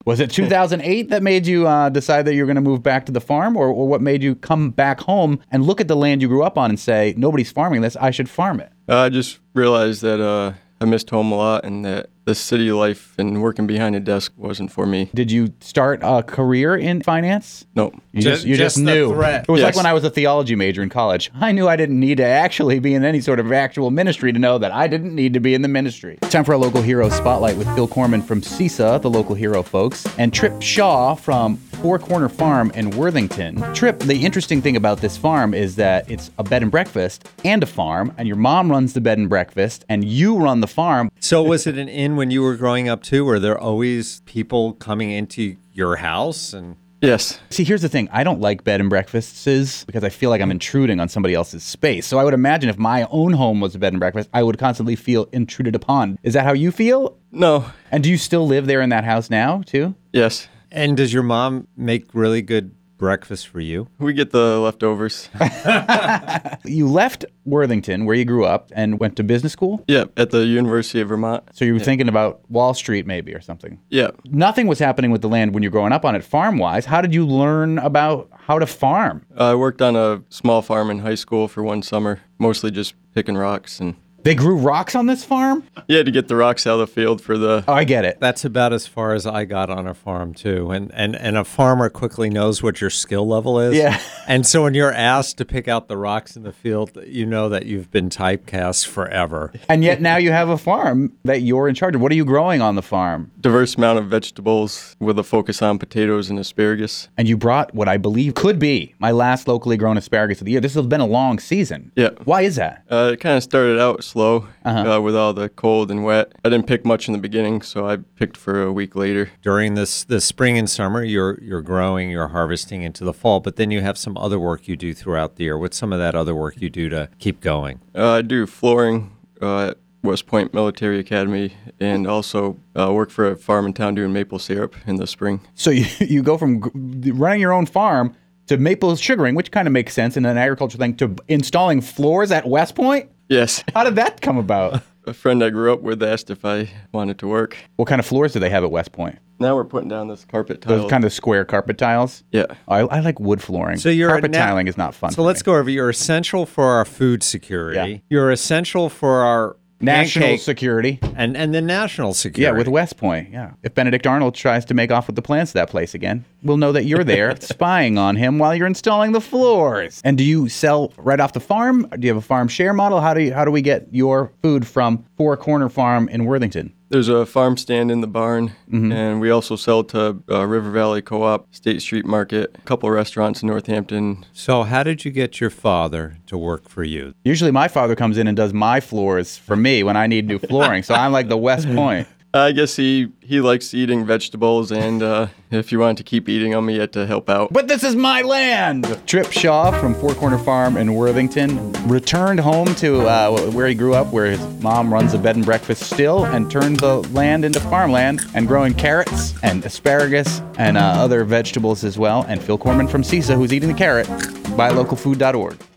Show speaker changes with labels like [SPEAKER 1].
[SPEAKER 1] Was it 2008 that made you decide that you were going to move back to the farm, or what made you come back home and look at the land you grew up on and say, nobody's farming this, I should farm it?
[SPEAKER 2] I just realized that I missed home a lot and that the city life and working behind a desk wasn't for me.
[SPEAKER 1] Did you start a career in finance?
[SPEAKER 2] No.
[SPEAKER 1] You just knew.
[SPEAKER 3] threat.
[SPEAKER 1] It was
[SPEAKER 2] Yes.
[SPEAKER 1] like when I was a theology major in college. I knew I didn't need to actually be in any sort of actual ministry to know that I didn't need to be in the ministry. Time for a local hero spotlight with Phil Corman from CISA, the local hero folks, and Trip Shaw from Four Corner Farm in Worthington. Trip, the interesting thing about this farm is that it's a bed and breakfast and a farm, and your mom runs the bed and breakfast, and you run the farm.
[SPEAKER 3] So was it an inn when you were growing up too? Were there always people coming into your house? And
[SPEAKER 2] Yes.
[SPEAKER 1] See, here's the thing. I don't like bed and breakfasts because I feel like I'm intruding on somebody else's space. So I would imagine if my own home was a bed and breakfast, I would constantly feel intruded upon. Is that how you feel?
[SPEAKER 2] No.
[SPEAKER 1] And do you still live there in that house now, too?
[SPEAKER 2] Yes.
[SPEAKER 3] does your mom make really good breakfast for you?
[SPEAKER 2] We get the leftovers.
[SPEAKER 1] You left Worthington, where you grew up, and went to business school?
[SPEAKER 2] Yeah, at the University of Vermont.
[SPEAKER 1] So you were thinking about Wall Street maybe or something?
[SPEAKER 2] Yeah.
[SPEAKER 1] Nothing was happening with the land when you were growing up on it farm-wise. How did you learn about how to farm?
[SPEAKER 2] I worked on a small farm in high school for one summer, mostly just picking rocks, and
[SPEAKER 1] They grew rocks on this farm?
[SPEAKER 2] you had to get the rocks out of the field for the...
[SPEAKER 1] Oh, I get it.
[SPEAKER 3] That's about as far as I got on a farm too. And a farmer quickly knows what your skill level is.
[SPEAKER 1] Yeah.
[SPEAKER 3] And so when you're asked to pick out the rocks in the field, you know that you've been typecast forever.
[SPEAKER 1] And yet now you have a farm that you're in charge of. What are you growing on the farm?
[SPEAKER 2] diverse amount of vegetables with a focus on potatoes and asparagus.
[SPEAKER 1] And you brought what I believe could be my last locally grown asparagus of the year. This has been a long season.
[SPEAKER 2] Yeah.
[SPEAKER 1] Why is that?
[SPEAKER 2] It kind of started out slow
[SPEAKER 1] Uh-huh.
[SPEAKER 2] with all the cold and wet. I didn't pick much in the beginning, so I picked for a week later.
[SPEAKER 3] During the spring and summer, you're growing, you're harvesting into the fall, but then you have some other work you do throughout the year. What's some of that other work you do to keep going?
[SPEAKER 2] I do flooring at West Point Military Academy and also work for a farm in town doing maple syrup in the spring.
[SPEAKER 1] So you go from running your own farm to maple sugaring, which kind of makes sense in an agriculture thing, to installing floors at West Point?
[SPEAKER 2] Yes.
[SPEAKER 1] How did that come about?
[SPEAKER 2] A friend I grew up with asked if I wanted to work.
[SPEAKER 1] What kind of floors do they have at West Point?
[SPEAKER 2] Now we're putting down this carpet tile.
[SPEAKER 1] Those kind of square carpet tiles?
[SPEAKER 2] Yeah.
[SPEAKER 1] I like wood flooring.
[SPEAKER 3] So you're
[SPEAKER 1] carpet tiling is not fun.
[SPEAKER 3] So
[SPEAKER 1] for
[SPEAKER 3] let's
[SPEAKER 1] me.
[SPEAKER 3] go over. You're essential for our food security.
[SPEAKER 1] Yeah.
[SPEAKER 3] You're essential for our
[SPEAKER 1] National
[SPEAKER 3] pancake
[SPEAKER 1] security.
[SPEAKER 3] and the national security.
[SPEAKER 1] Yeah, with West Point. Yeah. If Benedict Arnold tries to make off with the plans to that place again, we'll know that you're there spying on him while you're installing the floors. And do you sell right off the farm? Do you have a farm share model? How do we get your food from Four Corner Farm in Worthington?
[SPEAKER 2] There's a farm stand in the barn, and we also sell to River Valley Co-op, State Street Market, a couple restaurants in Northampton.
[SPEAKER 3] So how did you get your father to work for you?
[SPEAKER 1] Usually my father comes in and does my floors for me when I need new flooring. So I'm like the West Point.
[SPEAKER 2] I guess he likes eating vegetables, and if you wanted to keep eating them, he had to help out.
[SPEAKER 1] But this is my land! Trip Shaw from Four Corner Farm in Worthington returned home to where he grew up, where his mom runs a bed and breakfast still, and turned the land into farmland and growing carrots and asparagus and other vegetables as well. And Phil Corman from CISA, who's eating the carrot, buylocalfood.org.